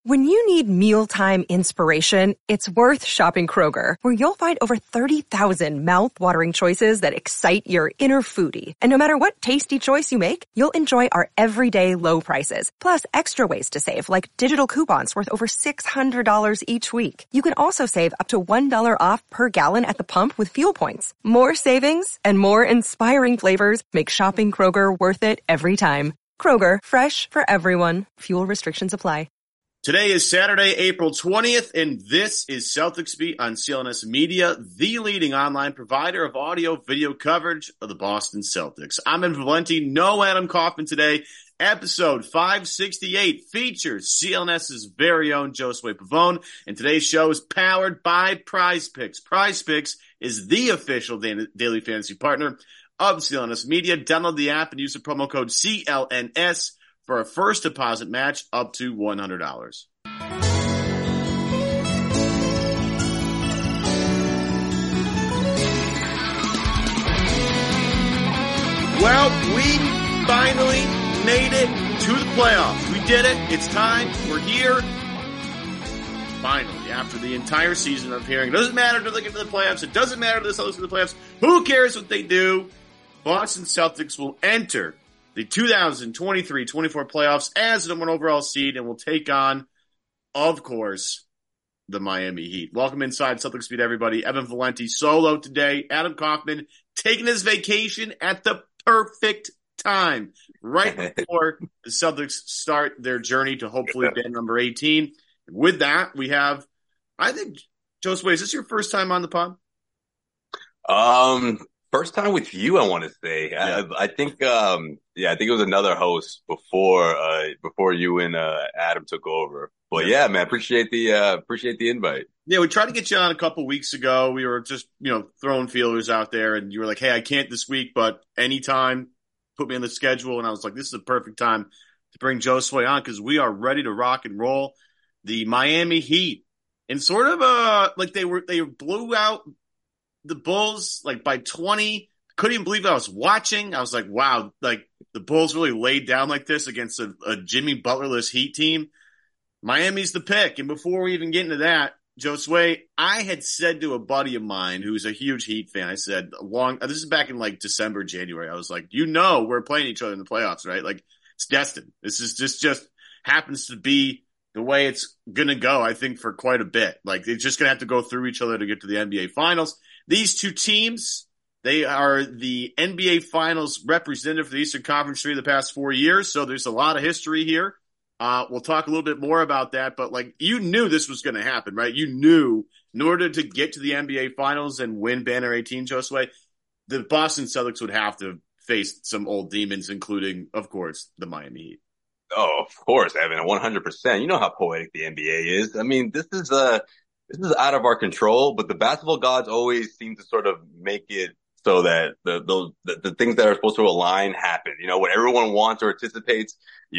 When you need mealtime inspiration, it's worth shopping Kroger, where you'll find over 30,000 mouth-watering choices that excite your inner foodie. And no matter what tasty choice you make, you'll enjoy our everyday low prices, plus extra ways to save, like digital coupons worth over $600 each week. You can also save up to $1 off per gallon at the pump with fuel points. More savings and more inspiring flavors make shopping Kroger worth it every time. Kroger, fresh for everyone. Fuel restrictions apply. Today is Saturday, April 20th, and this is Celtics Beat on CLNS Media, the leading online provider of audio-video coverage of the Boston Celtics. I'm Evan Valenti, no Adam Kaufman today. Episode 568 features CLNS's very own Josue Pavone, and today's show is powered by Prize Picks. Prize Picks is the official daily fantasy partner of CLNS Media. Download the app and use the promo code CLNS for a first deposit match up to $100. Well, we finally made it to the playoffs. We did it. It's time. We're here. Finally, after the entire season of hearing, it doesn't matter to look into the playoffs. It doesn't matter to the Celtics in the playoffs. Who cares what they do? Boston Celtics will enter the 2023-24 playoffs as the number one overall seed and will take on, of course, the Miami Heat. Welcome inside Celtics Beat, everybody. Evan Valenti solo today. Adam Kaufman taking his vacation at the perfect time, right before the Celtics start their journey to hopefully get number 18. With that, we have, I think, Josue, is this your first time on the pod? First time with you, I want to say. Yeah. I think it was another host before you and Adam took over. But yeah, man, appreciate the invite. Yeah, we tried to get you on a couple weeks ago. We were just, throwing feelers out there, and you were like, "Hey, I can't this week, but anytime, put me on the schedule." And I was like, "This is the perfect time to bring Josue on because we are ready to rock and roll." The Miami Heat, and sort of they blew out the Bulls by 20. Couldn't even believe I was watching. I was like, wow, the Bulls really laid down like this against a Jimmy Butlerless Heat team. Miami's the pick. And before we even get into that, Josue, I had said to a buddy of mine who's a huge Heat fan, I said, this is back in December, January. I was like, we're playing each other in the playoffs, right? It's destined. This is just happens to be the way it's going to go, I think, for quite a bit. They're just going to have to go through each other to get to the NBA Finals. These two teams, they are the NBA Finals representative for the Eastern Conference for the past 4 years, so there's a lot of history here. We'll talk a little bit more about that, but you knew this was going to happen, right? You knew in order to get to the NBA Finals and win Banner 18, Josue, the Boston Celtics would have to face some old demons, including, of course, the Miami Heat. Oh, of course, Evan, 100%. You know how poetic the NBA is. I mean, this is out of our control, but the basketball gods always seem to sort of make it so that the things that are supposed to align happen. What everyone wants or anticipates.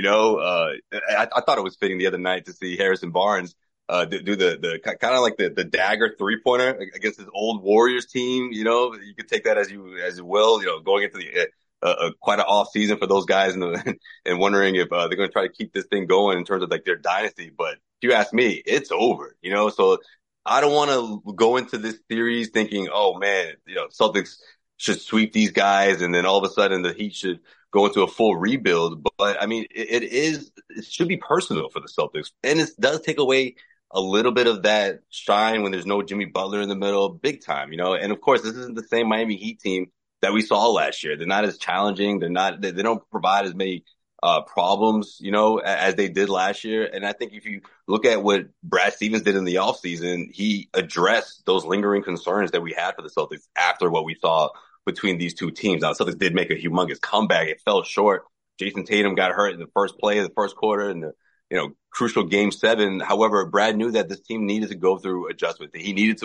I thought it was fitting the other night to see Harrison Barnes do the kind of like the dagger 3-pointer against his old Warriors team. You could take that as you will. Going into the quite an off season for those guys and wondering if they're going to try to keep this thing going in terms of their dynasty. But if you ask me, it's over, so I don't want to go into this series thinking, oh man, Celtics should sweep these guys. And then all of a sudden the Heat should go into a full rebuild. But I mean, it should be personal for the Celtics. And it does take away a little bit of that shine when there's no Jimmy Butler in the middle, big time, and of course, this isn't the same Miami Heat team that we saw last year. They're not as challenging. They don't provide as many problems, as they did last year. And I think if you look at what Brad Stevens did in the offseason, he addressed those lingering concerns that we had for the Celtics after what we saw between these two teams. Now, the Celtics did make a humongous comeback. It fell short. Jason Tatum got hurt in the first play of the first quarter in the, crucial game 7. However, Brad knew that this team needed to go through adjustment. He needed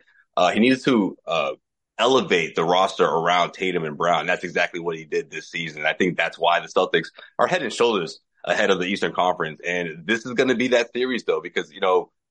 to elevate the roster around Tatum and Brown. That's exactly what he did this season. I think that's why the Celtics are head and shoulders ahead of the Eastern Conference. And this is going to be that series, though, because,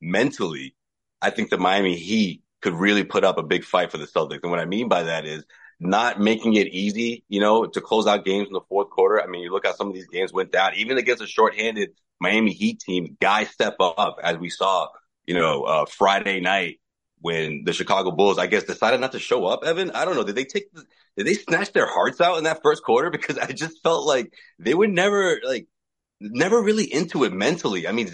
mentally, I think the Miami Heat could really put up a big fight for the Celtics. And what I mean by that is not making it easy, to close out games in the fourth quarter. I mean, you look how some of these games went down, even against a shorthanded Miami Heat team, guys step up, as we saw, Friday night when the Chicago Bulls, I guess, decided not to show up. Evan, I don't know. Did they snatch their hearts out in that first quarter? Because I just felt like they were never really into it mentally. I mean,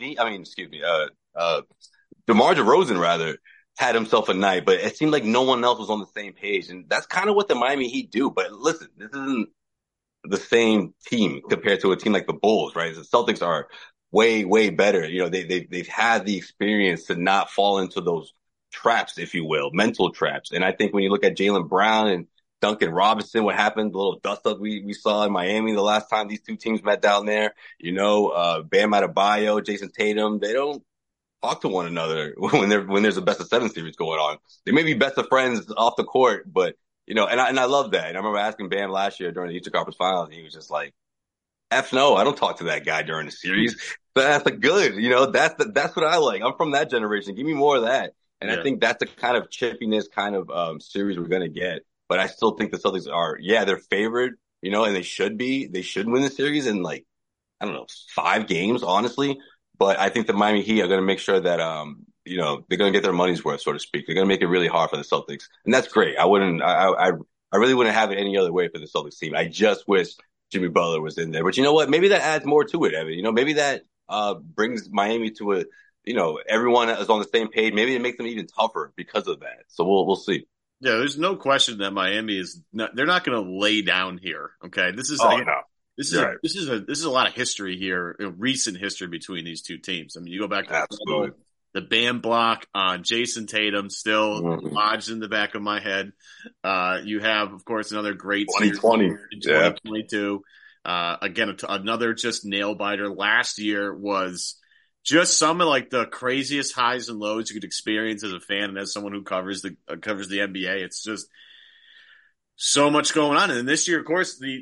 DeMar DeRozan rather had himself a night, but it seemed like no one else was on the same page. And that's kind of what the Miami Heat do. But listen, this isn't the same team compared to a team like the Bulls, right? The Celtics are way, way better. They've had the experience to not fall into those traps, if you will, mental traps. And I think when you look at Jaylen Brown and Duncan Robinson, what happened, the little dust up we saw in Miami the last time these two teams met down there, Bam Adebayo, Jason Tatum, they don't talk to one another when there's a best of 7 series going on. They may be best of friends off the court, but and I love that. And I remember asking Bam last year during the Eastern Conference Finals, and he was just like, "F no, I don't talk to that guy during the series." That's good, that's what I like. I'm from that generation. Give me more of that. And I think that's the kind of chippiness kind of series we're gonna get. But I still think the Celtics are, they're favored, and they should be. They should win the series in 5 games, honestly. But I think the Miami Heat are going to make sure that, they're going to get their money's worth, so to speak. They're going to make it really hard for the Celtics. And that's great. I really wouldn't have it any other way for the Celtics team. I just wish Jimmy Butler was in there. But you know what? Maybe that adds more to it, Evan. Maybe that, brings Miami to everyone is on the same page. Maybe it makes them even tougher because of that. So we'll see. Yeah, there's no question that Miami they're not going to lay down here. Okay. This is a lot of history here, recent history between these two teams. I mean, you go back to the Bam block on Jason Tatum still lodged in the back of my head. You have, of course, another great 2020 in 2022. Again, another just nail biter. Last year was just some of the craziest highs and lows you could experience as a fan and as someone who covers the NBA. It's just so much going on. And this year, of course, the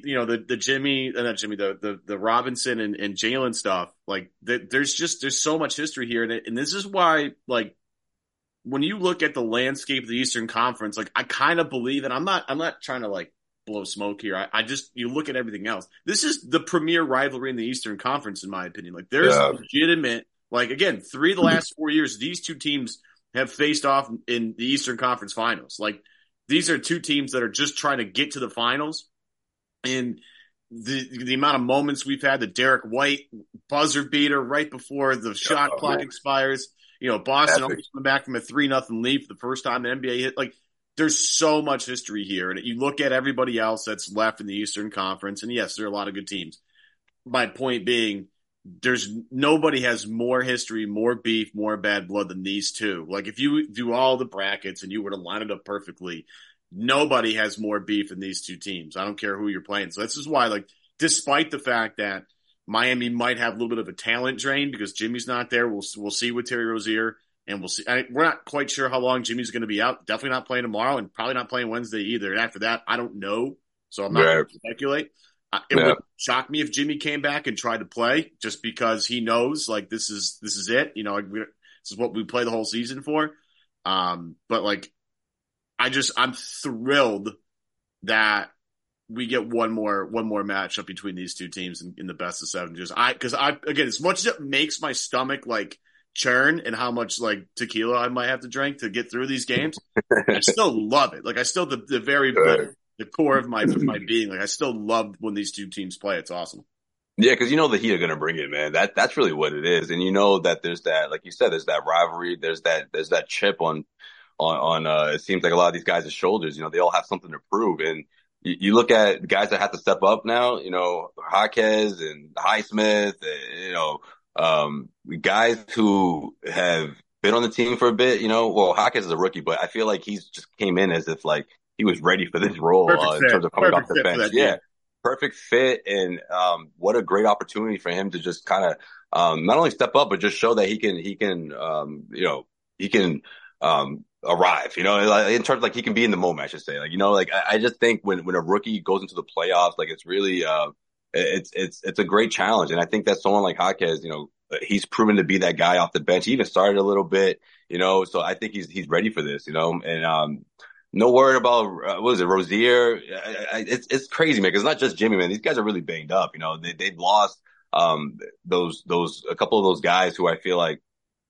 Robinson and Jaylen stuff, there's so much history here. And this is why, when you look at the landscape of the Eastern Conference, I kind of believe, and I'm not trying to blow smoke here. You look at everything else. This is the premier rivalry in the Eastern Conference, in my opinion. There's legitimate, again, 3 of the last 4 years, these two teams have faced off in the Eastern Conference Finals. These are two teams that are just trying to get to the finals. And the amount of moments we've had, the Derek White buzzer beater right before the shot clock expires. Boston almost coming back from a 3-0 lead for the first time the NBA hit. There's so much history here. And you look at everybody else that's left in the Eastern Conference, and yes, there are a lot of good teams. My point being, nobody has more history, more beef, more bad blood than these two. If you do all the brackets and you were to line it up perfectly, nobody has more beef than these two teams. I don't care who you're playing. So this is why, despite the fact that Miami might have a little bit of a talent drain because Jimmy's not there, we'll see with Terry Rozier, and we'll see. We're not quite sure how long Jimmy's going to be out. Definitely not playing tomorrow, and probably not playing Wednesday either. And after that, I don't know, so I'm not going to speculate. It would shock me if Jimmy came back and tried to play just because he knows this is it. This is what we play the whole season for. But I'm thrilled that we get one more matchup between these two teams in the best of 7. Because again, as much as it makes my stomach churn and how much tequila I might have to drink to get through these games, I still love it. I still the very the core of my being. I still love when these two teams play. It's awesome. Yeah, because the Heat are going to bring it, man. That's really what it is. And that there's that, like you said, there's that rivalry. There's that chip on it seems like a lot of these guys' shoulders. They all have something to prove. And you look at guys that have to step up now, Jaquez and Highsmith, guys who have been on the team for a bit, well, Jaquez is a rookie, but I feel like he's just came in as if he was ready for this role in terms of coming off the bench. Yeah. Perfect fit. And, what a great opportunity for him to just kind of, not only step up, but just show that he can arrive, in terms he can be in the moment, I should say. I just think when a rookie goes into the playoffs, it's really, it's a great challenge. And I think that someone like Jaquez, he's proven to be that guy off the bench. He even started a little bit, so I think he's ready for this, and, No word about what is it, Rozier? It's crazy, man. 'Cause it's not just Jimmy, man. These guys are really banged up. You know, they've lost those a couple of those guys who I feel like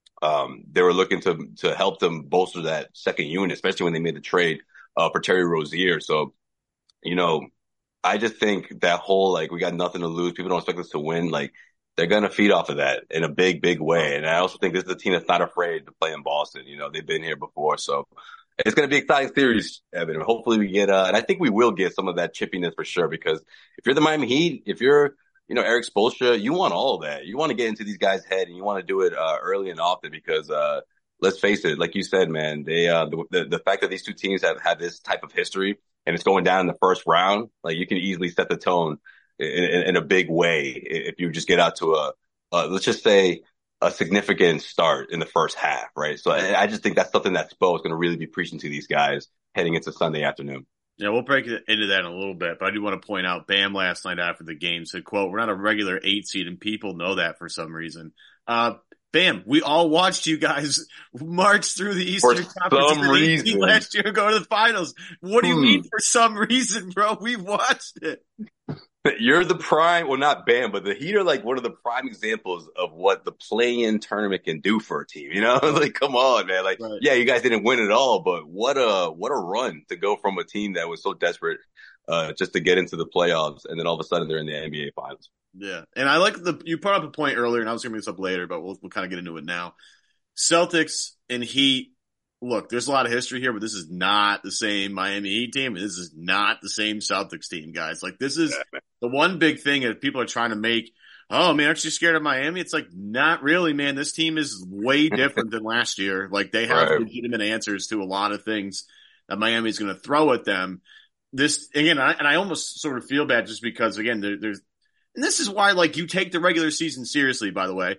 they were looking to help them bolster that second unit, especially when they made the trade for Terry Rozier. So, you know, I just think that whole like we got nothing to lose. People don't expect us to win. Like they're gonna feed off of that in a big way. And I also think this is a team that's not afraid to play in Boston. You know, they've been here before, so it's gonna be an exciting series, Evan. Hopefully we get and I think we will get some of that chippiness for sure. Because if you're the Miami Heat, if you're Eric Spoelstra, you want all of that. You want to get into these guys' head and you want to do it early and often because let's face it, like you said, man, they the fact that these two teams have had this type of history and it's going down in the first round, like you can easily set the tone in a big way if you just get out to let's just say a significant start in the first half, right? So I just think that's something that Spo is going to really be preaching to these guys heading into Sunday afternoon. Yeah, we'll break into that in a little bit, but I do want to point out Bam last night after the game said, quote, "We're not a regular 8 seed and people know that for some reason." Bam, we all watched you guys march through the Eastern Conference last year and go to the finals. What do you mean for some reason, bro? We watched it. You're the prime, well, not Bam, but the Heat are like one of the prime examples of what the play-in tournament can do for a team. You know, like come on, man. Like, right. Yeah, you guys didn't win it all, but what a run to go from a team that was so desperate just to get into the playoffs, and then all of a sudden they're in the NBA Finals. Yeah, and I like you brought up a point earlier, and I was going to bring this up later, but we'll kind of get into it now. Celtics and Heat. Look, there's a lot of history here, but this is not the same Miami Heat team. This is not the same Celtics team, guys. Like, this is the one big thing that people are trying to make. Oh, man, aren't you scared of Miami? It's like, not really, man. This team is way different than last year. Like, they have legitimate answers to a lot of things that Miami's going to throw at them. This, again, I almost sort of feel bad just because, again, there's, and this is why, like, you take the regular season seriously, by the way.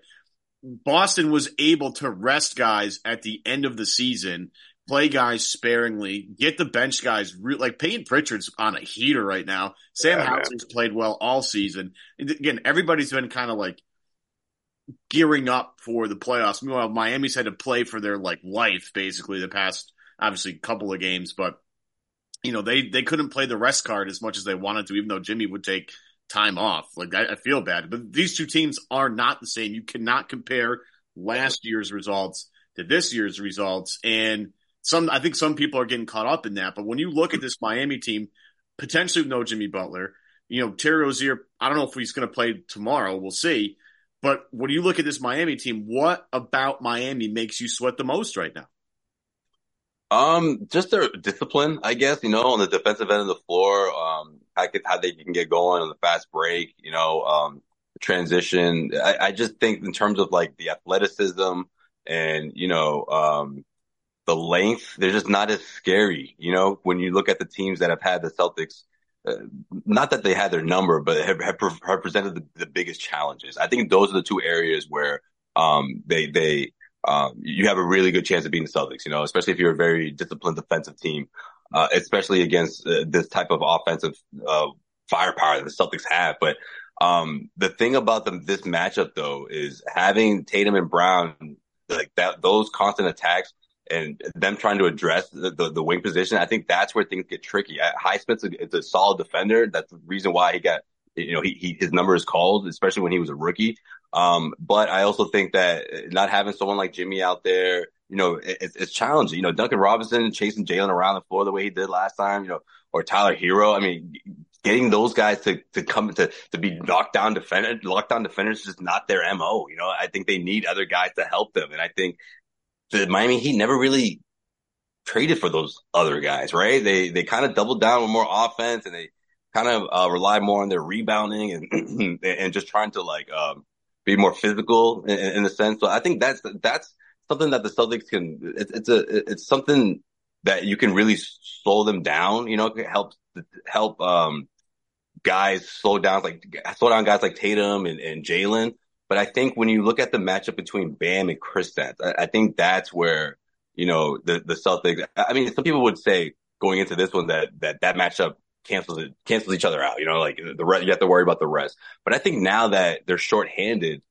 Boston was able to rest guys at the end of the season, play guys sparingly, get the bench guys like Peyton Pritchard's on a heater right now. Sam Hauser's played well all season. And again, everybody's been kind of like gearing up for the playoffs. Meanwhile, Miami's had to play for their like life basically the past obviously couple of games, but they couldn't play the rest card as much as they wanted to, even though Jimmy would take time off. Like I feel bad, but these two teams are not the same. You cannot compare last year's results to this year's results. And I think some people are getting caught up in that. But when you look at this Miami team, potentially with no Jimmy Butler, Terry Rozier, I don't know if he's going to play tomorrow. We'll see. But when you look at this Miami team, what about Miami makes you sweat the most right now? Just their discipline, I guess, on the defensive end of the floor, how they can get going on the fast break, transition. I just think in terms of like the athleticism and, the length, they're just not as scary, when you look at the teams that have had the Celtics, not that they had their number, but have presented the biggest challenges. I think those are the two areas where, you have a really good chance of beating the Celtics, especially if you're a very disciplined defensive team, especially against this type of offensive firepower that the Celtics have. But the thing about this matchup, though, is having Tatum and Brown, like that, those constant attacks and them trying to address the wing position. I think that's where things get tricky. Highsmith's is a solid defender. That's the reason why he got, his number is called, especially when he was a rookie. But I also think that not having someone like Jimmy out there, it's challenging. Duncan Robinson chasing Jalen around the floor the way he did last time, or Tyler Hero. I mean, getting those guys to come to be lockdown defenders is just not their MO. I think they need other guys to help them. And I think the Miami Heat never really traded for those other guys, right? They kind of doubled down with more offense and they kind of rely more on their rebounding and just trying to like be more physical in a sense. So I think that's something that the Celtics can. It's something that you can really slow them down. It can help guys slow down guys like Tatum and Jalen. But I think when you look at the matchup between Bam and Kristaps, I think that's where the Celtics. I mean, some people would say going into this one that matchup cancels each other out. Like the rest, you have to worry about the rest. But I think now that they're shorthanded,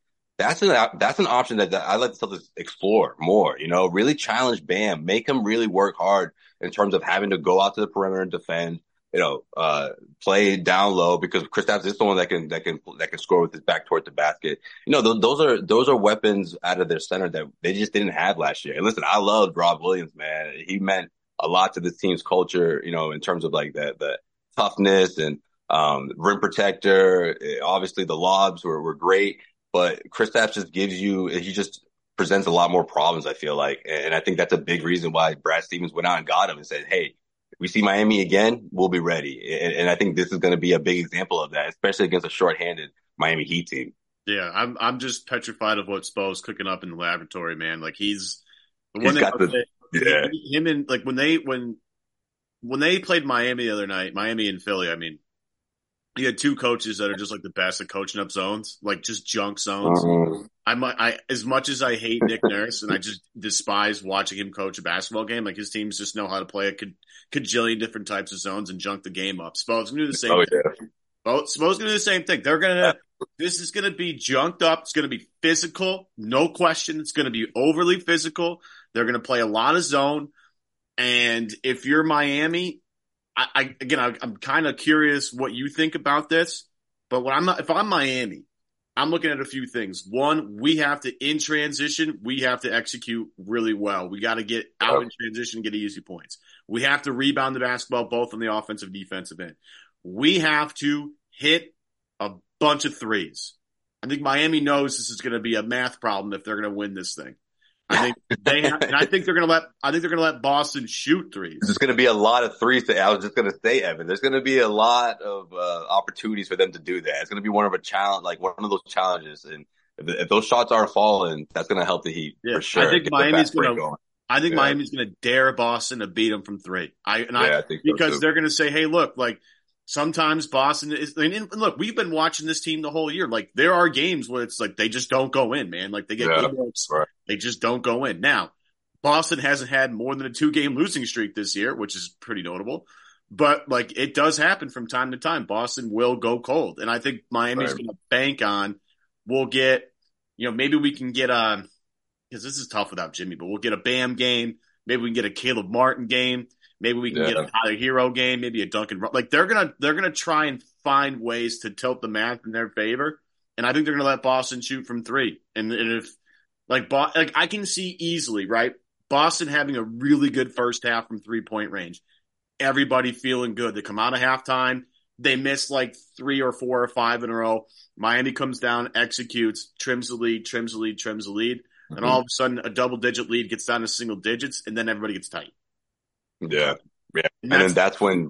that's an option that I like to Celtics explore more. Really challenge Bam, make him really work hard in terms of having to go out to the perimeter and defend. Play down low because Kristaps is someone that can score with his back toward the basket. Those are weapons out of their center that they just didn't have last year. And listen, I loved Rob Williams, man. He meant a lot to this team's culture, in terms of like the toughness and rim protector. Obviously, the lobs were great, but Kristaps he just presents a lot more problems, I feel like. And I think that's a big reason why Brad Stevens went out and got him and said, hey, if we see Miami again, we'll be ready. And I think this is going to be a big example of that, especially against a shorthanded Miami Heat team. Yeah, I'm just petrified of what Spo's cooking up in the laboratory, man. Like he's him and like when they played Miami the other night, Miami and Philly, I mean, you had two coaches that are just like the best at coaching up zones, like just junk zones. I as much as I hate Nick Nurse and I just despise watching him coach a basketball game, like his teams just know how to play a cajillion different types of zones and junk the game up. Spo's gonna do the same thing. Spo's gonna do the same thing. This is gonna be junked up. It's gonna be physical, no question. It's gonna be overly physical. They're gonna play a lot of zone. And if you're Miami, I'm kind of curious what you think about this, but if I'm Miami, I'm looking at a few things. One, we have to, in transition, we have to execute really well. We got to get out in transition and get easy points. We have to rebound the basketball both on the offensive and defensive end. We have to hit a bunch of threes. I think Miami knows this is going to be a math problem if they're going to win this thing. I think they're going to let Boston shoot threes. There's going to be a lot of threes. I was just going to say, Evan, there's going to be a lot of opportunities for them to do that. It's going to be one of those challenges. And if those shots aren't falling, that's going to help the Heat for sure. I think Miami's going to dare Boston to beat them from three. I think because they're going to say, hey, look, like sometimes Boston is, and look, we've been watching this team the whole year. Like there are games where it's like they just don't go in, man. Like they get good looks. Right. They just don't go in. Now, Boston hasn't had more than a 2-game losing streak this year, which is pretty notable. But like it does happen from time to time. Boston will go cold. And I think Miami's going to bank on, we'll get, maybe we can get because this is tough without Jimmy, but we'll get a Bam game. Maybe we can get a Caleb Martin game. Maybe we can get a Tyler Hero game, maybe a Duncan. Like they're gonna try and find ways to tilt the math in their favor, and I think they're gonna let Boston shoot from three. And if I can see easily, right, Boston having a really good first half from 3-point range, everybody feeling good. They come out of halftime, they miss like 3 or 4 or 5 in a row. Miami comes down, executes, trims the lead, and all of a sudden a double-digit lead gets down to single digits, and then everybody gets tight. Yeah. And then that's when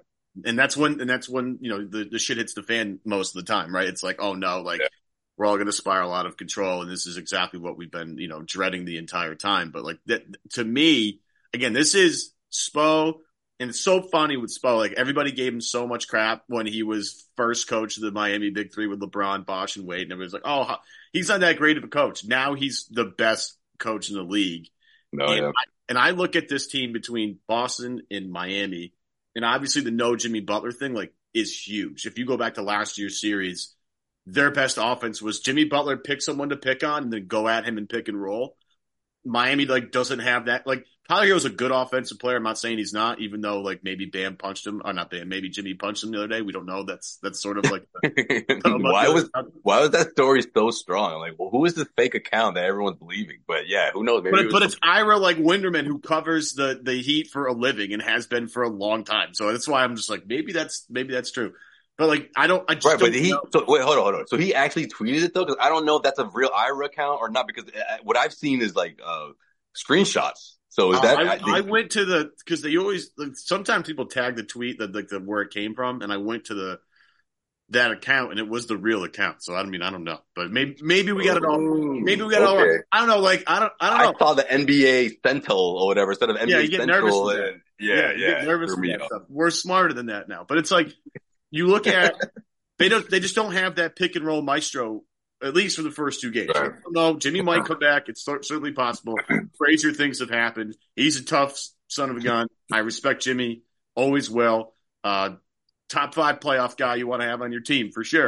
the shit hits the fan most of the time, right? It's like, oh no, we're all going to spiral out of control. And this is exactly what we've been, dreading the entire time. But like that, to me, again, this is Spo. And it's so funny with Spo. Like everybody gave him so much crap when he was first coach of the Miami Big Three with LeBron, Bosh, and Wade. And everybody's like, oh, he's not that great of a coach. Now he's the best coach in the league. And I look at this team between Boston and Miami, and obviously the no Jimmy Butler thing is huge. If you go back to last year's series, their best offense was Jimmy Butler pick someone to pick on and then go at him and pick and roll. Miami doesn't have that. Like Tyler Hero's a good offensive player. I'm not saying he's not, even though maybe Bam punched him, or not Bam, maybe Jimmy punched him the other day. We don't know. That's sort of like why was that story so strong? I'm like, well, who is this fake account that everyone's believing? But yeah, who knows? Maybe it's Ira Winderman who covers the Heat for a living and has been for a long time. So that's why I'm just like, maybe that's true. But wait, hold on. So he actually tweeted it though, because I don't know if that's a real Ira account or not. Because what I've seen is screenshots. So is that? I went to because they always sometimes people tag the tweet that where it came from, and I went to that account and it was the real account. So I don't know, but maybe we got it all. Maybe we got it all right. I don't know. I don't know. I saw the NBA Sentinel or whatever instead of NBA you get Central. Nervous you get nervous with that stuff. We're smarter than that now, but it's like. You look at they just don't have that pick and roll maestro, at least for the first 2 games. Right. No, Jimmy might come back. It's certainly possible. Crazier things have happened. He's a tough son of a gun. I respect Jimmy. Always will. Top 5 playoff guy you want to have on your team for sure.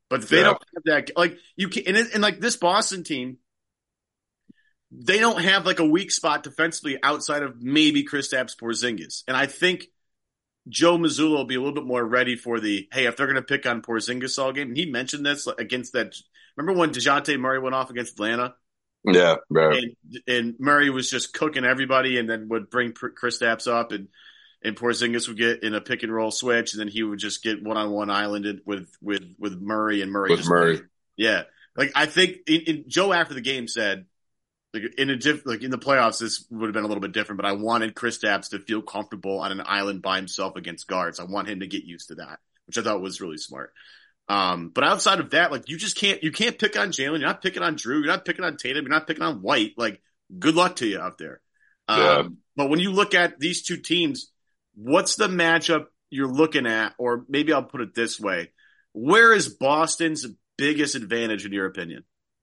But they don't have that. Like you can, and like this Boston team, they don't have like a weak spot defensively outside of maybe Kristaps Porzingis. And I think Joe Mazzulla will be a little bit more ready for the, hey, if they're going to pick on Porzingis all game. And he mentioned this against that. Remember when DeJounte Murray went off against Atlanta? Yeah, right. And Murray was just cooking everybody and then would bring Kristaps up and Porzingis would get in a pick and roll switch and then he would just get one-on-one islanded with Murray and Murray. Yeah. Like I think Joe after the game said, like in the playoffs, this would have been a little bit different, but I wanted Kristaps to feel comfortable on an island by himself against guards. I want him to get used to that, which I thought was really smart. But outside of that, like you can't pick on Jalen. You're not picking on Drew. You're not picking on Tatum. You're not picking on White. Like good luck to you out there. But when you look at these two teams, what's the matchup you're looking at? Or maybe I'll put it this way. Where is Boston's biggest advantage in your opinion?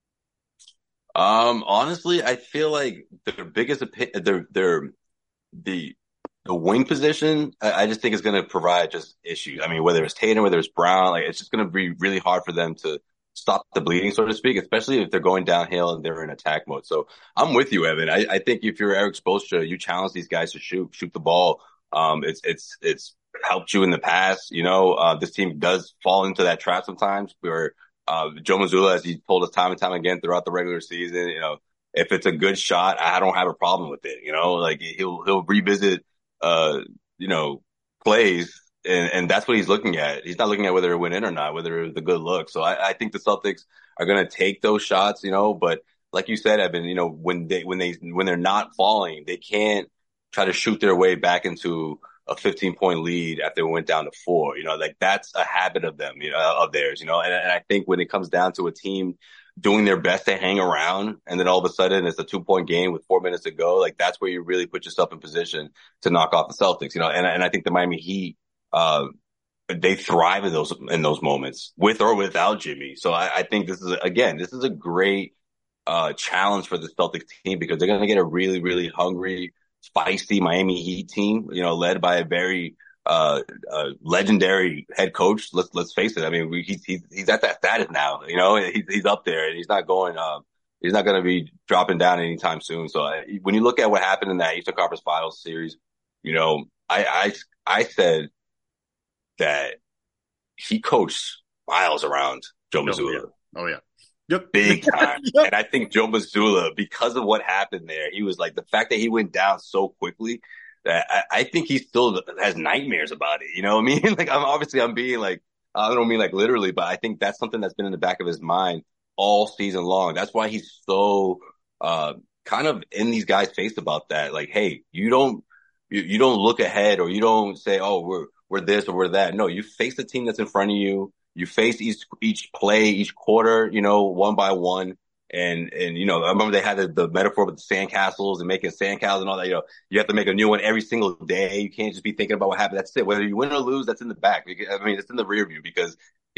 Honestly, I feel like their biggest the wing position, I just think is going to provide just issues. I mean, whether it's Tatum, whether it's Brown, like it's just going to be really hard for them to stop the bleeding, so to speak, especially if they're going downhill and they're in attack mode. So I'm with you, Evan. I think if you're Eric Spoelstra, you challenge these guys to shoot the ball. It's helped you in the past. This team does fall into that trap sometimes where Joe Mazzulla, as he told us time and time again throughout the regular season, if it's a good shot, I don't have a problem with it. Like he'll revisit, plays and that's what he's looking at. He's not looking at whether it went in or not, whether it was a good look. So I think the Celtics are going to take those shots, but like you said, Evan, when they're not falling, they can't try to shoot their way back into a 15-point lead after it went down to 4. Like that's a habit of them, of theirs, and I think when it comes down to a team doing their best to hang around and then all of a sudden it's a 2-point game with 4 minutes to go, like that's where you really put yourself in position to knock off the Celtics, and I think the Miami Heat, they thrive in those moments with or without Jimmy. So I think this is a great, challenge for the Celtics team because they're going to get a really, really hungry, feisty Miami Heat team, led by a very legendary head coach. Let's face it. I mean, he's at that status now. He's up there, and he's not going to be dropping down anytime soon. So when you look at what happened in that Eastern Conference Finals series, I said that he coached miles around Joe Mazzulla. Oh yeah. Yep. Big time. Yep. And I think Joe Mazzulla, because of what happened there, he was like, the fact that he went down so quickly that I think he still has nightmares about it. You know what I mean? Like, I'm being like, I don't mean like literally, but I think that's something that's been in the back of his mind all season long. That's why he's so, kind of in these guys' face about that. Like, hey, you don't look ahead or you don't say, oh, we're this or we're that. No, you face the team that's in front of you. You face each play, each quarter, one by one. And I remember they had the metaphor with the sandcastles and making sandcastles and all that. You have to make a new one every single day. You can't just be thinking about what happened. That's it. Whether you win or lose, that's in the back. I mean, it's in the rear view because,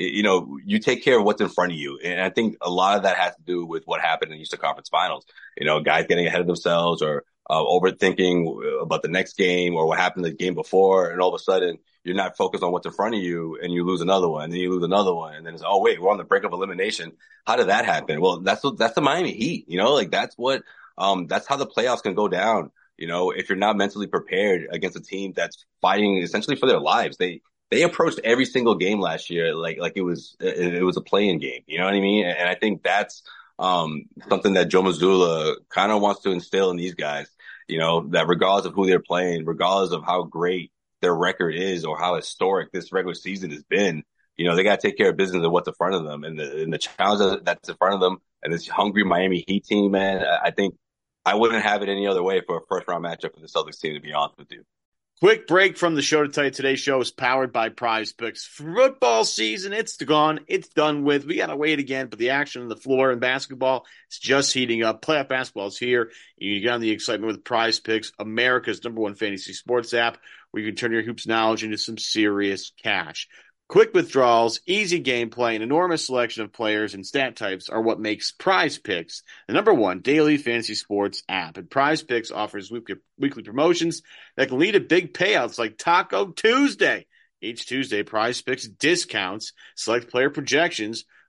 you take care of what's in front of you. And I think a lot of that has to do with what happened in the Eastern Conference Finals. Guys getting ahead of themselves or overthinking about the next game or what happened the game before. And all of a sudden, you're not focused on what's in front of you and you lose another one and then you lose another one. And then it's, oh, wait, we're on the brink of elimination. How did that happen? Well, that's the Miami Heat, like that's what, that's how the playoffs can go down. If you're not mentally prepared against a team that's fighting essentially for their lives. They approached every single game last year like it was a play-in game. You know what I mean? And I think that's, something that Joe Mazzulla kind of wants to instill in these guys, that regardless of who they're playing, regardless of how great their record is or how historic this regular season has been, they got to take care of business of what's in front of them and the challenge that's in front of them and this hungry Miami Heat team, man. I think I wouldn't have it any other way for a first round matchup for the Celtics team, to be honest with you. Quick break from the show to tell you today's show is powered by Prize Picks. Football season, it's gone. It's done with. We got to wait again, but the action on the floor in basketball is just heating up. Playoff basketball is here. You got the excitement with Prize Picks, America's #1 fantasy sports app, where you can turn your hoops knowledge into some serious cash. Quick withdrawals, easy gameplay, an enormous selection of players and stat types are what makes Prize Picks the #1 daily fantasy sports app. And Prize Picks offers weekly promotions that can lead to big payouts like Taco Tuesday. Each Tuesday, Prize Picks discounts select player projections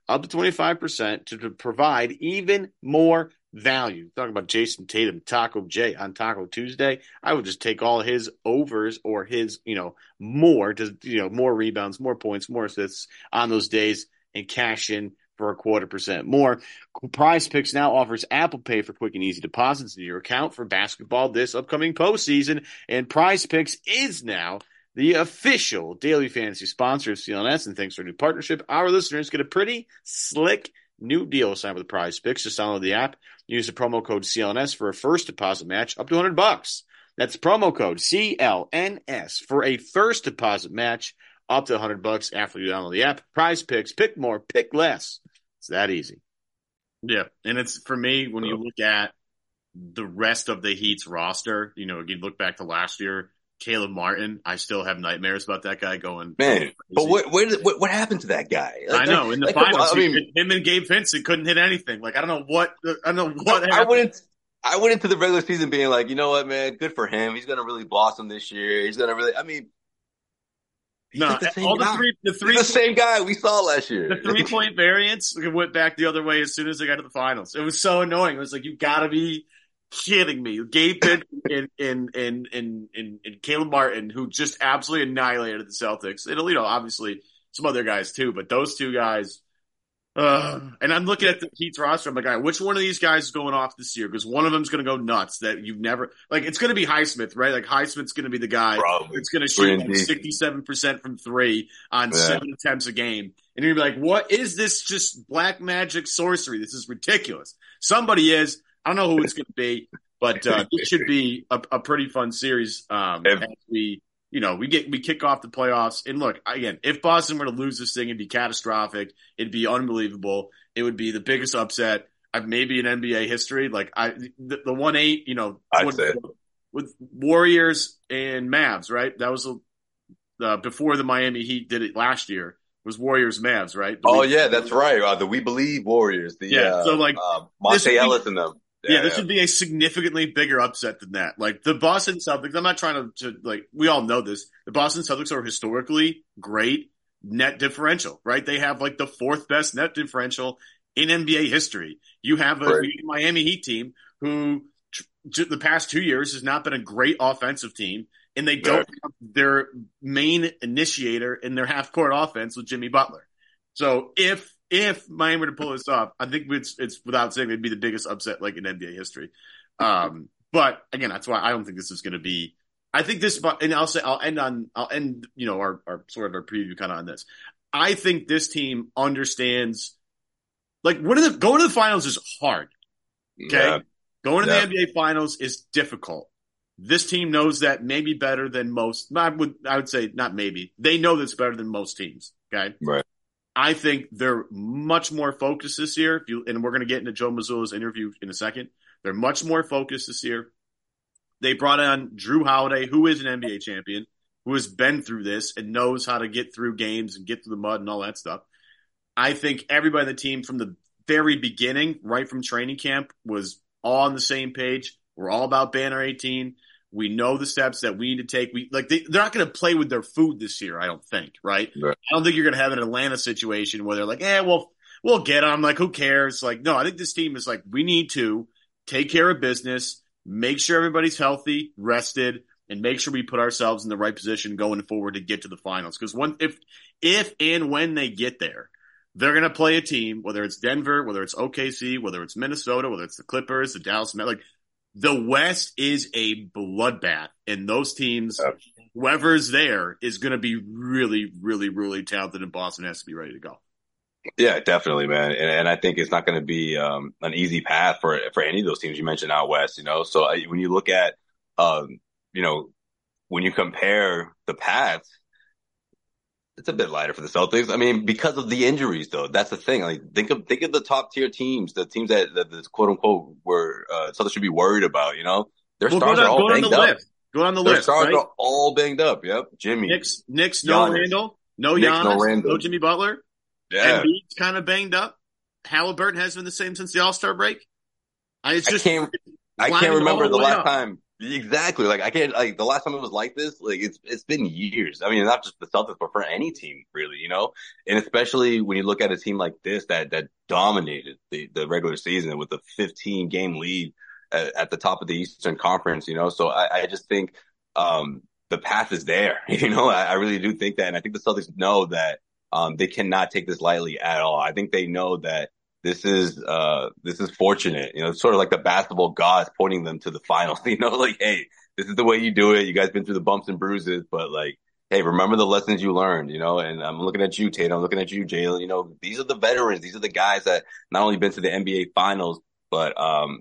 up to 25% to provide even more value. Talking about Jason Tatum, Taco J on Taco Tuesday. I would just take all his overs or his, more rebounds, more points, more assists on those days and cash in for 0.25% more. Prize Picks now offers Apple Pay for quick and easy deposits into your account for basketball this upcoming postseason. And Prize Picks is now the official daily fantasy sponsor of CLNS. And thanks to our new partnership, our listeners get a pretty slick new deal signed with Prize Picks. Just download the app, use the promo code CLNS for a first deposit match up to $100. That's promo code CLNS for a first deposit match up to $100 after you download the app. Prize Picks, pick more, pick less. It's that easy. Yeah, and it's for me when you look at the rest of the Heat's roster. You look back to last year. Caleb Martin, I still have nightmares about that guy going. Man, but what happened to that guy? I know in the finals, him and Gabe Vincent couldn't hit anything. I don't know what happened. I went into the regular season being like, you know what, man, good for him. He's gonna really blossom this year. He's gonna really. No, the same guy we saw last year. The 3-point variance went back the other way as soon as they got to the finals. It was so annoying. It was like, you gotta be kidding me. Gabe Pitt and Caleb Martin, who just absolutely annihilated the Celtics. And, obviously some other guys too, but those two guys. And I'm looking at the Heat's roster. I'm like, all right, which one of these guys is going off this year? Because one of them's going to go nuts that you've never – it's going to be Highsmith, right? Highsmith's going to be the guy that's going to shoot 67% from three on 7 attempts a game. And you're going to be like, what is this just black magic sorcery? This is ridiculous. Somebody is. I don't know who it's going to be, but it should be a pretty fun series as we – we kick off the playoffs. And look, again, if Boston were to lose this thing, it'd be catastrophic. It'd be unbelievable. It would be the biggest upset of maybe in NBA history. The 1-8, I'd say with Warriors and Mavs, right? That was before the Miami Heat did it last year. It was Warriors Mavs, right? That's right. The We Believe Warriors. Monte Ellis and them. This would be a significantly bigger upset than that. The Boston Celtics, I'm not trying to we all know this. The Boston Celtics are historically great net differential, right? They have the 4th best net differential in NBA history. You have a Miami Heat team who the past 2 years has not been a great offensive team, and they don't have their main initiator in their half-court offense with Jimmy Butler. So if Miami were to pull this off, I think it's without saying it'd be the biggest upset in NBA history. But again, that's why I don't think this is going to be. I think this, and I'll end our sort of our preview kind of on this. I think this team understands going to the finals is hard. Okay, going to the NBA finals is difficult. This team knows that maybe better than most. I would say not maybe. They know that's better than most teams. Okay, right. I think they're much more focused this year. And we're going to get into Joe Mazzulla's interview in a second. They're much more focused this year. They brought on Drew Holiday, who is an NBA champion, who has been through this and knows how to get through games and get through the mud and all that stuff. I think everybody on the team from the very beginning, right from training camp, was all on the same page. We're all about Banner 18. We know the steps that we need to take. They're not going to play with their food this year, I don't think, right? I don't think you're going to have an Atlanta situation where they're like, we'll get them. Who cares? No, I think this team is we need to take care of business, make sure everybody's healthy, rested, and make sure we put ourselves in the right position going forward to get to the finals. Because if and when they get there, they're going to play a team, whether it's Denver, whether it's OKC, whether it's Minnesota, whether it's the Clippers, the Dallas, the West is a bloodbath, and those teams, whoever's there, is going to be really, really, really talented, and Boston has to be ready to go. Yeah, definitely, man. And I think it's not going to be an easy path for any of those teams you mentioned out West, So when you look at, when you compare the paths, it's a bit lighter for the Celtics. Because of the injuries, though. That's the thing. Think of the top tier teams, the teams that the quote unquote were Celtics should be worried about. Their stars are all banged up. Go on the Their list. Stars are all banged up. Yep, Jimmy, Knicks, no Randall, no Giannis, no Jimmy Butler. Yeah, Embiid's kind of banged up. Halliburton has been the same since the All-Star break. I can't remember the last time Exactly. Like I can't like the last time it was like this, like it's been years. I mean, not just the Celtics, but for any team, really, you know? And especially when you look at a team like this that dominated the regular season with a 15 game lead at the top of the Eastern Conference, you know? So I just think the path is there. You know, I really do think that. And I think the Celtics know that they cannot take this lightly at all. I think they know that this is fortunate, you know, it's sort of like the basketball gods pointing them to the finals, you know, like, hey, this is the way you do it. You guys been through the bumps and bruises, but like, hey, remember the lessons you learned, you know, and I'm looking at you, Tatum, I'm looking at you, Jalen, you know, these are the veterans. These are the guys that not only been to the NBA finals, but,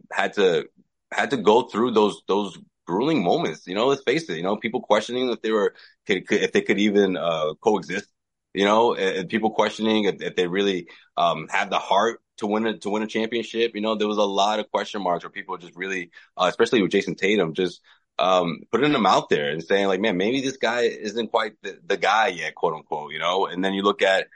had to go through those grueling moments, you know, let's face it, you know, people questioning if if they could even, coexist, you know, and people questioning if they really, have the heart to win a championship. You know, there was a lot of question marks where people just really, especially with Jason Tatum, just putting him out there and saying like, man, maybe this guy isn't quite the guy yet, quote unquote. You know, and then you look at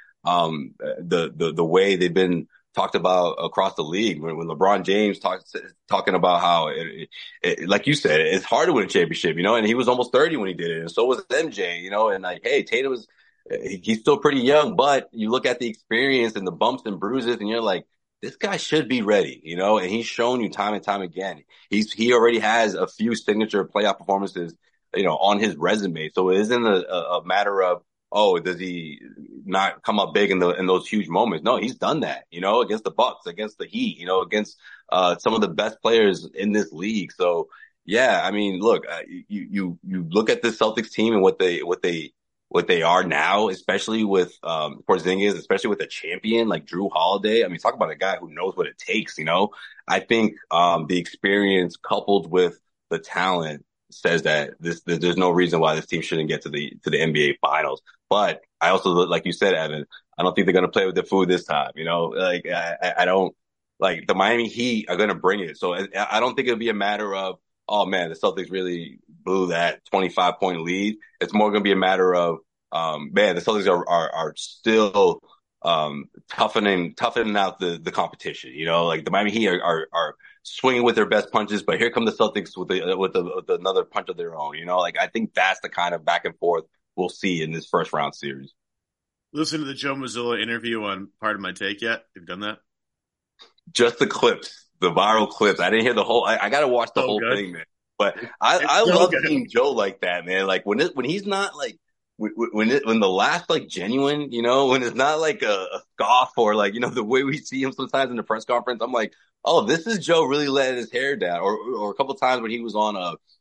the way they've been talked about across the league when LeBron James talking about how like you said, it's hard to win a championship. You know, and he was almost 30 when he did it, and so was MJ. You know, and like, hey, Tatum was. He's still pretty young, but you look at the experience and the bumps and bruises and you're like, this guy should be ready, you know, and he's shown you time and time again. He already has a few signature playoff performances, you know, on his resume. So it isn't a matter of, oh, does he not come up big in those huge moments? No, he's done that, you know, against the Bucks, against the Heat, you know, against, some of the best players in this league. So yeah, I mean, look, you look at the Celtics team and what they are now, especially with Porzingis, especially with a champion like Drew Holiday. I mean, talk about a guy who knows what it takes, you know? I think the experience coupled with the talent says that there's no reason why this team shouldn't get to the NBA finals. But I also, like you said, Evan, I don't think they're going to play with the food this time, you know? Like I don't like the Miami Heat are going to bring it. So I don't think it'll be a matter of, oh man, the Celtics really blew that 25-point lead. It's more going to be a matter of, man, the Celtics are still, toughening out the competition. You know, like the Miami Heat are swinging with their best punches, but here come the Celtics with another punch of their own. You know, like I think that's the kind of back and forth we'll see in this first round series. Listen to the Joe Mazzulla interview on Part of My Take yet? You've done that? Just the clips, the viral clips. I didn't hear the whole. I got to watch the whole thing, man. But I love seeing Joe like that, man. Like when he's not like when the last like genuine, you know, when it's not like a scoff or like, you know, the way we see him sometimes in the press conference, I'm like, oh, this is Joe really letting his hair down. Or a couple of times when he was on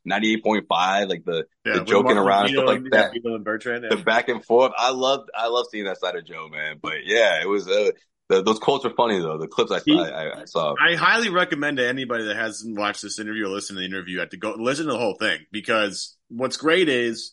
98.5, like the joking around and stuff like that. And Bertrand, the back and forth. I love seeing that side of Joe, man. But yeah, it was those quotes are funny though. The clips I saw. I highly recommend to anybody that hasn't watched this interview or listened to the interview to go listen to the whole thing, because what's great is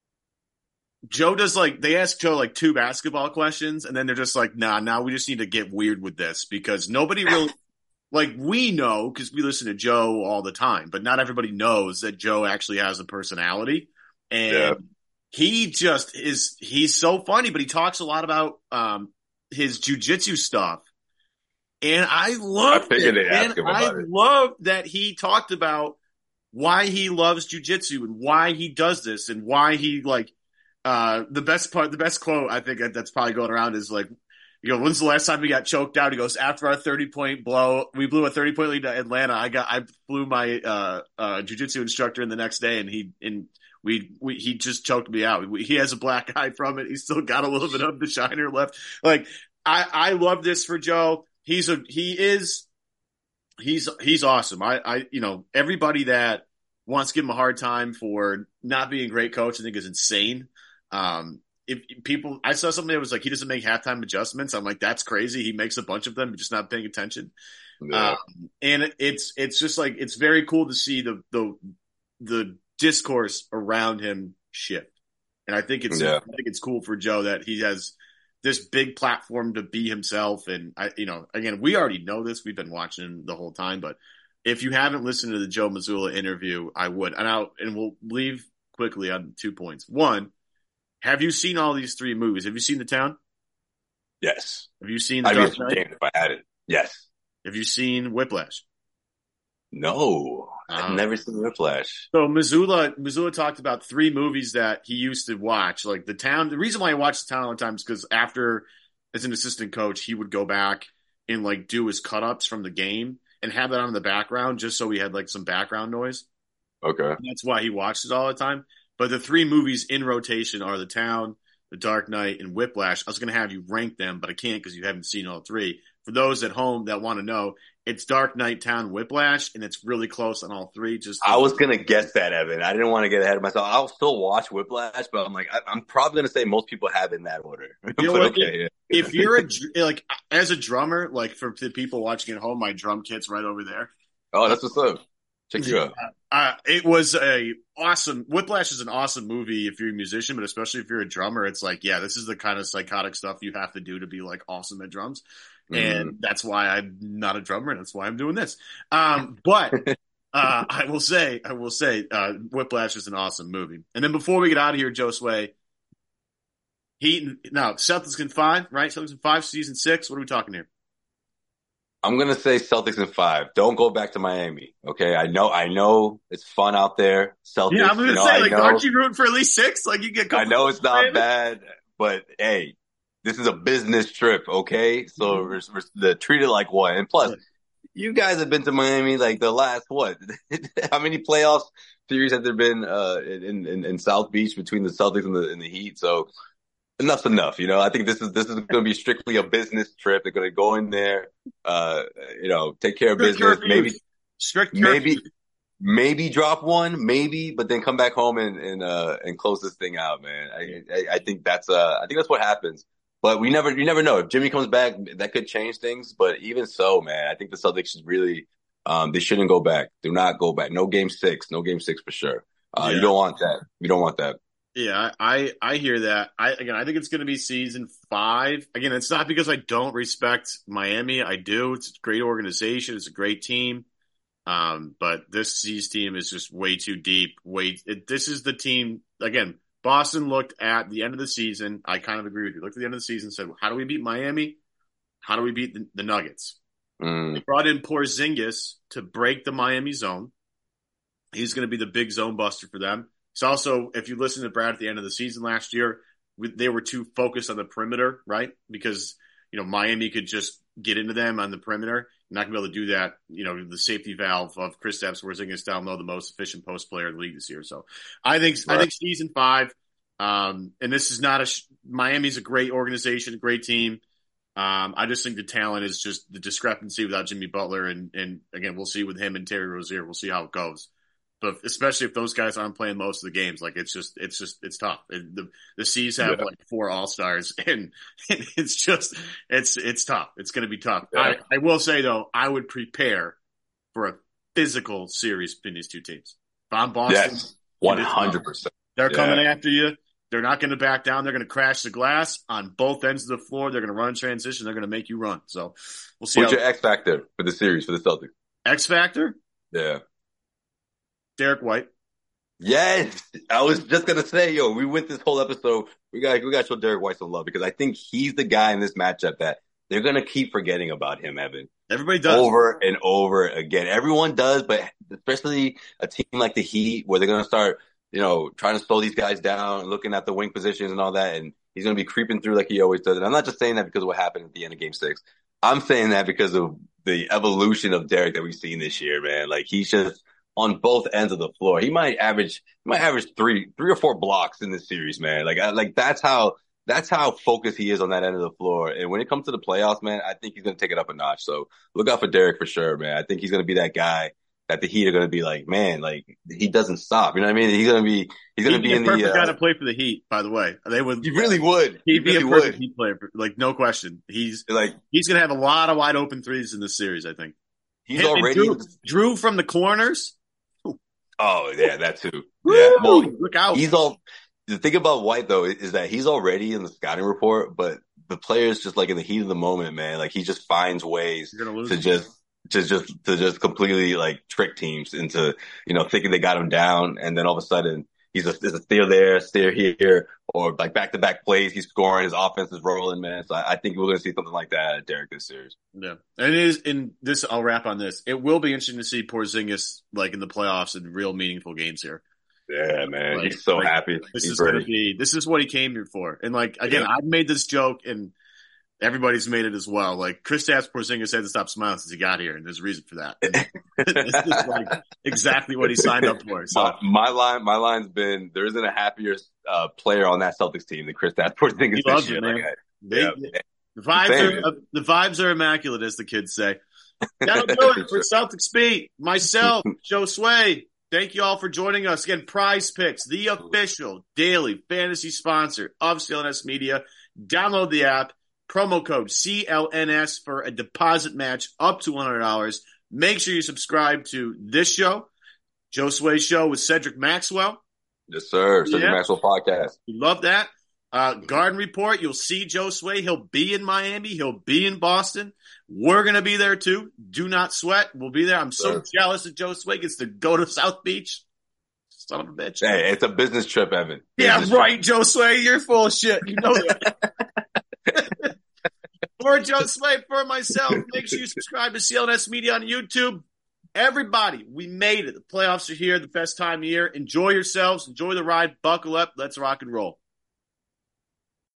Joe does they ask Joe like 2 basketball questions and then they're just like, nah, now we just need to get weird with this, because nobody really we know because we listen to Joe all the time, but not everybody knows that Joe actually has a personality, and he just he's so funny, but he talks a lot about, his jujitsu stuff. And I loved it. And I love that he talked about why he loves jujitsu and why he does this and why he the best quote I think that's probably going around is like, you know, when's the last time we got choked out? He goes, after our 30-point blow, we blew a 30-point lead to Atlanta. I flew my jujitsu instructor in the next day, and he just choked me out. He has a black eye from it. He's still got a little bit of the shiner left. Like, I love this for Joe. He's awesome. You know, everybody that wants to give him a hard time for not being a great coach, I think is insane. I saw something that was like, he doesn't make halftime adjustments. I'm like, that's crazy. He makes a bunch of them, but just not paying attention. Yeah. And it's just like, it's very cool to see the discourse around him shift. And I think it's cool for Joe that he has this big platform to be himself. And again, we already know this. We've been watching the whole time, but if you haven't listened to the Joe Mazzulla interview, I would. And we'll leave quickly on 2 points. One, have you seen all these 3 movies? Have you seen The Town? Yes. Have you seen The Dark Knight? If I had it. Yes. Have you seen Whiplash? No, I've never seen Whiplash. So Missoula talked about 3 movies that he used to watch. Like The Town. The reason why I watched The Town all the time is because after, as an assistant coach, he would go back and like do his cut-ups from the game and have that on in the background just so he had like some background noise. Okay. And that's why he watched it all the time. But the 3 movies in rotation are The Town, The Dark Knight, and Whiplash. I was going to have you rank them, but I can't because you haven't seen all 3. For those at home that want to know, it's Dark Knight, Town, Whiplash, and it's really close on all 3. I was going to guess that, Evan. I didn't want to get ahead of myself. I'll still watch Whiplash, but I'm like, I'm probably going to say most people have in that order. You know what, okay. If you're like, as a drummer, like for the people watching at home, my drum kit's right over there. Oh, that's what's up. Check you out. It was Whiplash is an awesome movie if you're a musician, but especially if you're a drummer, it's like, yeah, this is the kind of psychotic stuff you have to do to be like awesome at drums. And that's why I'm not a drummer, and that's why I'm doing this. But I will say, Whiplash is an awesome movie. And then before we get out of here, Josue, Celtics in 5, right? Celtics in 5, season 6. What are we talking here? I'm going to say Celtics in 5. Don't go back to Miami. Okay. I know it's fun out there. Celtics. Yeah, I'm going to say, aren't you rooting for at least 6? Like you get. I know it's not bad, but hey, this is a business trip. Okay. So we're treat it like one. And plus, you guys have been to Miami like the last, what? How many playoffs series have there been, in South Beach between the Celtics and the Heat? So, enough's enough, I think this is going to be strictly a business trip. They're going to go in there, take care of business. Maybe drop one, but then come back home and close this thing out, man. I think that's what happens. But you never know. If Jimmy comes back, that could change things. But even so, man, I think the Celtics should really, they shouldn't go back. Do not go back. No game 6 for sure. You don't want that. Yeah, I hear that. I think it's going to be season 5. Again, it's not because I don't respect Miami. I do. It's a great organization. It's a great team. But this C's team is just way too deep. This is the team. Again, Boston looked at the end of the season. I kind of agree with you. Looked at the end of the season and said, well, how do we beat Miami? How do we beat the Nuggets? They brought in Porzingis to break the Miami zone. He's going to be the big zone buster for them. It's also, if you listen to Brad at the end of the season last year, they were too focused on the perimeter, right? Because, Miami could just get into them on the perimeter. Not going to be able to do that. The safety valve of Kristaps Porzingis down low, the most efficient post player in the league this year. So I think season 5, and this is not Miami's a great organization, a great team. I just think the talent is just the discrepancy without Jimmy Butler. And again, we'll see with him and Terry Rozier. We'll see how it goes. But especially if those guys aren't playing most of the games, like it's tough. The C's have like 4 All-Stars and it's tough. It's going to be tough. Yeah. I will say though, I would prepare for a physical series between these 2 teams. If I'm Boston, 100%. They're coming after you. They're not going to back down. They're going to crash the glass on both ends of the floor. They're going to run transition. They're going to make you run. So we'll see. What's your X factor for the series for the Celtics? X factor? Yeah. Derek White. Yes. I was just going to say, we went this whole episode. We got to show Derek White some love because I think he's the guy in this matchup that they're going to keep forgetting about him, Evan. Everybody does. Over and over again. Everyone does, but especially a team like the Heat where they're going to start, trying to slow these guys down, looking at the wing positions and all that. And he's going to be creeping through like he always does. And I'm not just saying that because of what happened at the end of Game 6. I'm saying that because of the evolution of Derek that we've seen this year, man. Like he's just on both ends of the floor. He might average 3 or 4 blocks in this series, man. Like that's how focused he is on that end of the floor. And when it comes to the playoffs, man, I think he's going to take it up a notch. So look out for Derek for sure, man. I think he's going to be that guy that the Heat are going to be like, man, like he doesn't stop. You know what I mean? He's going to be in the perfect guy to play for the Heat, by the way. He really would. He'd be a perfect Heat player. Like no question. He's going to have a lot of wide open threes in this series, I think. He's already Drew from the corners. Oh yeah, that too. Yeah. Well, look out. The thing about White though is that he's already in the scouting report, but the players just like in the heat of the moment, man, like he just finds ways to just completely like trick teams into, thinking they got him down. And then all of a sudden he's a steal there, steal here, or like back-to-back plays. He's scoring. His offense is rolling, man. So I think we're going to see something like that out of Derek this series. Yeah. And it is in this. I'll wrap on this. It will be interesting to see Porzingis like in the playoffs in real meaningful games here. Yeah, man. Like, he's so happy. This is what he came here for. And like, again, I've made this joke and everybody's made it as well. Like Kristaps Porzingis had to stop smiling since he got here, and there's a reason for that. This is like exactly what he signed up for. So my line's been there isn't a happier player on that Celtics team than Kristaps Porzingis this year. The vibes are immaculate, as the kids say. That'll do it for Celtics Beat. Myself, Joe Sway. Thank you all for joining us. Again, Prize Picks, the official daily fantasy sponsor of CLNS Media. Download the app. Promo code CLNS for a deposit match up to $100. Make sure you subscribe to this show, Joe Sway's show with Cedric Maxwell. Yes, sir. Cedric Maxwell podcast. We love that. Garden Report, you'll see Joe Sway. He'll be in Miami. He'll be in Boston. We're going to be there too. Do not sweat. We'll be there. I'm so jealous that Joe Sway gets to go to South Beach. Son of a bitch. Hey, it's a business trip, Evan. Business trip. Joe Sway. You're full of shit. You know that. For Joe Sway, for myself, make sure you subscribe to CLNS Media on YouTube. Everybody, we made it. The playoffs are here. The best time of year. Enjoy yourselves. Enjoy the ride. Buckle up. Let's rock and roll.